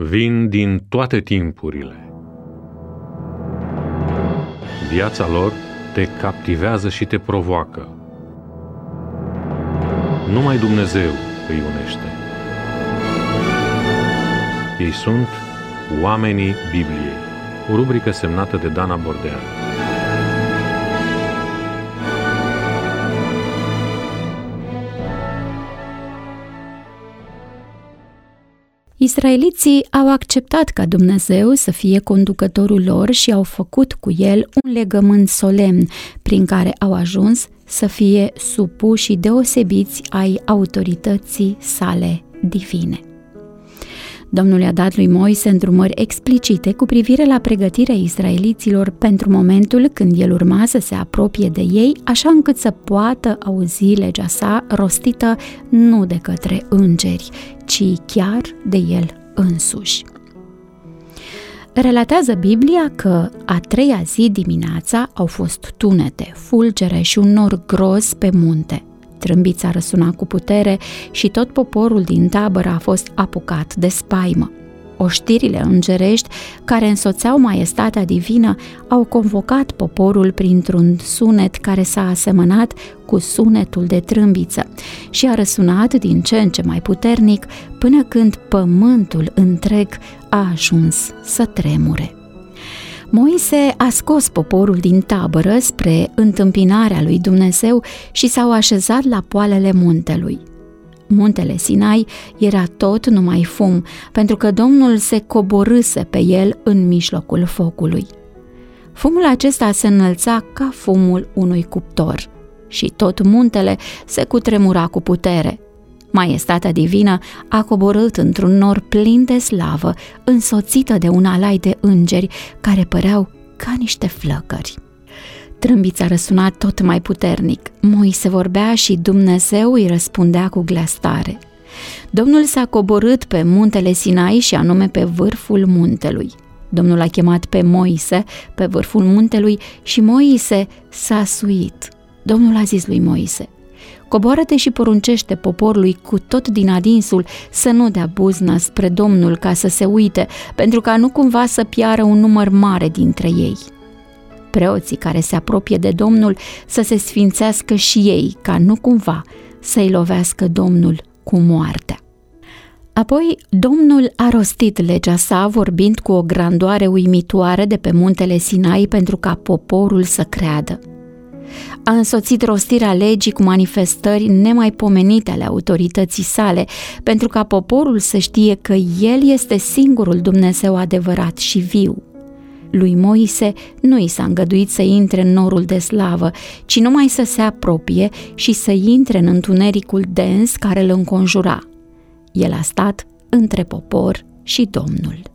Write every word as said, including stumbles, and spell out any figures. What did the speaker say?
vin din toate timpurile. Viața lor te captivează și te provoacă. Numai Dumnezeu îi unește. Ei sunt oamenii Bibliei, o rubrică semnată de Dana Bordean. Israeliții au acceptat ca Dumnezeu să fie conducătorul lor și au făcut cu el un legământ solemn, prin care au ajuns să fie supuși și deosebiți ai autorității sale divine. Domnul i-a dat lui Moise îndrumări explicite cu privire la pregătirea israeliților pentru momentul când el urma să se apropie de ei, așa încât să poată auzi legea sa rostită nu de către îngeri, ci chiar de el însuși. Relatează Biblia că a treia zi dimineața au fost tunete, fulgere și un nor gros pe munte. Trâmbița răsuna cu putere și tot poporul din tabără a fost apucat de spaimă. Oștirile îngerești care însoțeau maestatea divină au convocat poporul printr-un sunet care s-a asemănat cu sunetul de trâmbiță și a răsunat din ce în ce mai puternic până când pământul întreg a ajuns să tremure. Moise a scos poporul din tabără spre întâmpinarea lui Dumnezeu și s-au așezat la poalele muntelui. Muntele Sinai era tot numai fum, pentru că Domnul se coborâse pe el în mijlocul focului. Fumul acesta se înălța ca fumul unui cuptor și tot muntele se cutremura cu putere. Maestatea divină a coborât într-un nor plin de slavă, însoțită de un alai de îngeri care păreau ca niște flăcări. Trâmbița răsuna tot mai puternic. Moise vorbea și Dumnezeu îi răspundea cu glas tare. Domnul s-a coborât pe muntele Sinai și anume pe vârful muntelui. Domnul a chemat pe Moise pe vârful muntelui și Moise s-a suit. Domnul a zis lui Moise: coboară-te și poruncește poporului cu tot din adinsul să nu dea buznă spre Domnul ca să se uite, pentru ca nu cumva să piară un număr mare dintre ei. Preoții care se apropie de Domnul să se sfințească și ei, ca nu cumva să-i lovească Domnul cu moartea. Apoi Domnul a rostit legea sa vorbind cu o grandoare uimitoare de pe muntele Sinai pentru ca poporul să creadă. A însoțit rostirea legii cu manifestări nemaipomenite ale autorității sale, pentru ca poporul să știe că El este singurul Dumnezeu adevărat și viu. Lui Moise nu i s-a îngăduit să intre în norul de slavă, ci numai să se apropie și să intre în întunericul dens care îl înconjura. El a stat între popor și Domnul.